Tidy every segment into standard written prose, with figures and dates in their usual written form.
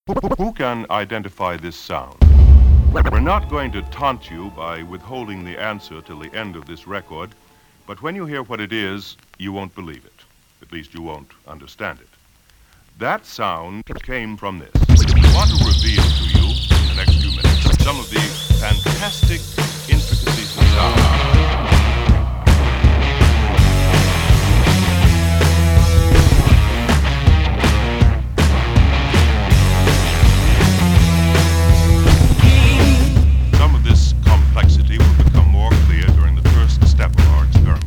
Who can identify this sound? We're not going to taunt you by withholding the answer till the end of this record, but when you hear what it is, you won't believe it. At least you won't understand it. That sound came from this. I want to reveal to you in the next few minutes some of the fantastic intricacies of sound. Some of this complexity will become more clear during the first step of our experiment.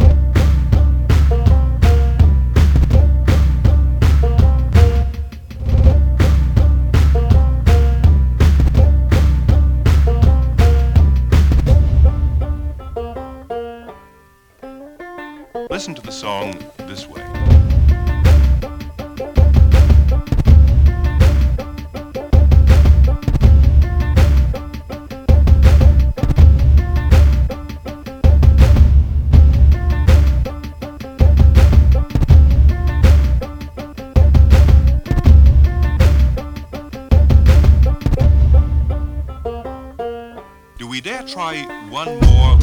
Listen to the song this way. Do we dare try one more?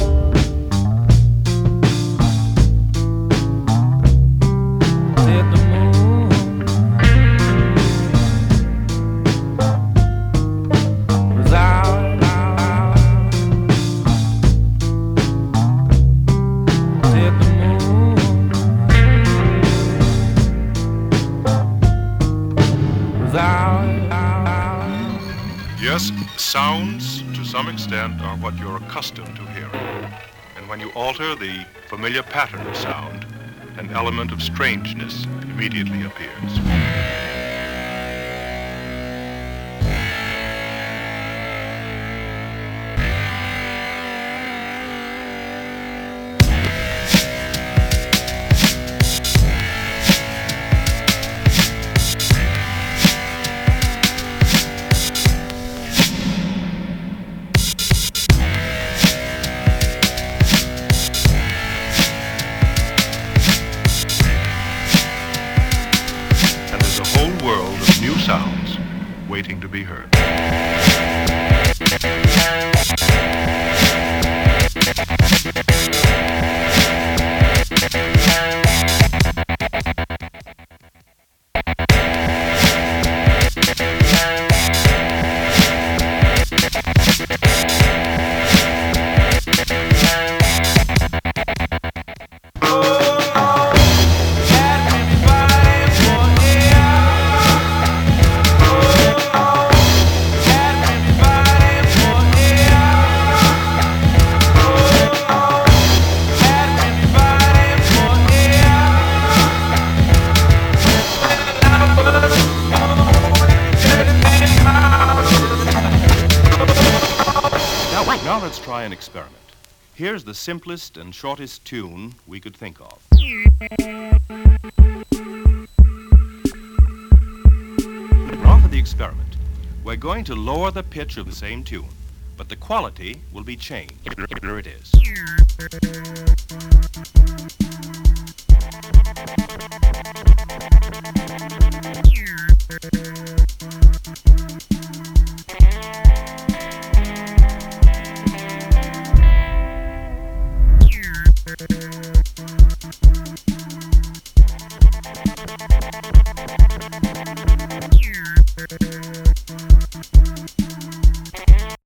Yes, sounds, to some extent, are what you're accustomed to hearing. And when you alter the familiar pattern of sound, an element of strangeness immediately appears. World of new sounds waiting to be heard. Now let's try an experiment. Here's the simplest and shortest tune we could think of. Now for the experiment. We're going to lower the pitch of the same tune, but the quality will be changed. Here it is.